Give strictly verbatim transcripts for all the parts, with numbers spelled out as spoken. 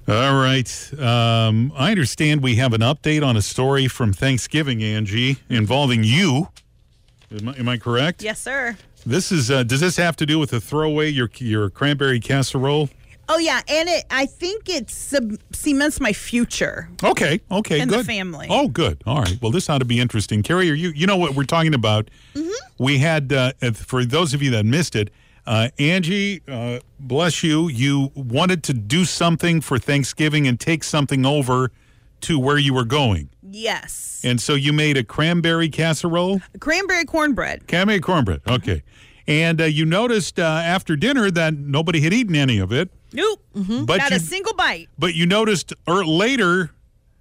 All right. Um, I understand we have an update on a story from Thanksgiving, Angie, involving you. Am I, am I correct? Yes, sir. This is. Uh, does this have to do with the throwaway your your cranberry casserole? Oh, yeah, and it. I think it sub- cements my future. Okay, okay, and good. the family. Oh, good. All right. Well, this ought to be interesting. Carrie, are you, you know what we're talking about? Mm-hmm. We had, uh, for those of you that missed it, uh, Angie, uh, bless you, you wanted to do something for Thanksgiving and take something over to where you were going. Yes. And so you made a cranberry casserole? Cranberry cornbread. Cranberry cornbread, okay. And uh, you noticed uh, after dinner that nobody had eaten any of it. Nope. Mm-hmm. But Not you, a single bite. But you noticed er, later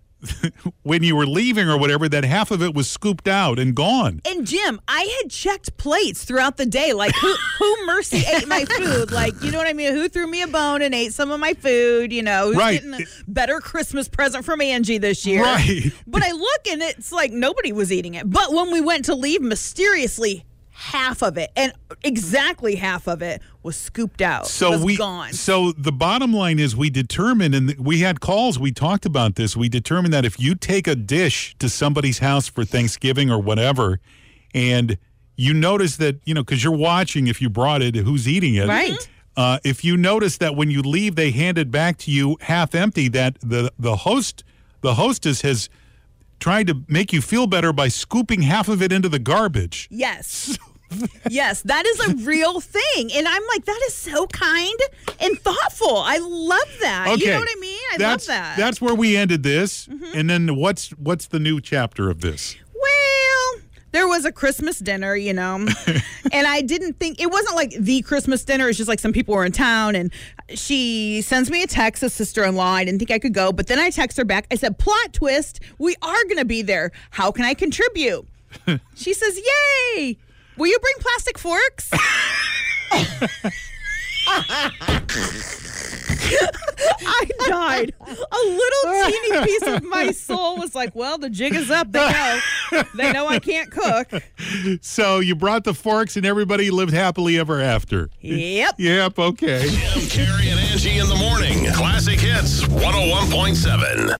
when you were leaving or whatever that half of it was scooped out and gone. And Jim, I had checked plates throughout the day. Like, who, who mercy ate my food? Like, you know what I mean? Who threw me a bone and ate some of my food? You know, who's right. getting a better Christmas present from Angie this year? Right. But I look and it's like nobody was eating it. But when we went to leave, mysteriously, half of it, and exactly half of it, was scooped out. So was we gone. So the bottom line is, we determined, and we had calls. We talked about this. We determined that if you take a dish to somebody's house for Thanksgiving or whatever, and you notice that, you know, because you're watching if you brought it, who's eating it, right? Uh, if you notice that when you leave, they hand it back to you half empty, that the the host, the hostess has tried to make you feel better by scooping half of it into the garbage. Yes. Yes, that is a real thing. And I'm like, that is so kind and thoughtful. I love that. Okay. You know what I mean? I that's, love that. That's where we ended this. Mm-hmm. And then what's what's the new chapter of this? Well, there was a Christmas dinner, you know, and I didn't think, it wasn't like the Christmas dinner. It's just like some people were in town, and she sends me a text, a sister-in-law. I didn't think I could go, but then I text her back. I said, plot twist, we are going to be there. How can I contribute? She says, yay. Will you bring plastic forks? I died. A little teeny piece of my soul was like, well, the jig is up. They know. They know I can't cook. So you brought the forks and everybody lived happily ever after. Yep. Yep, okay. Jim, Carrie, and Angie in the morning. Classic Hits one oh one point seven.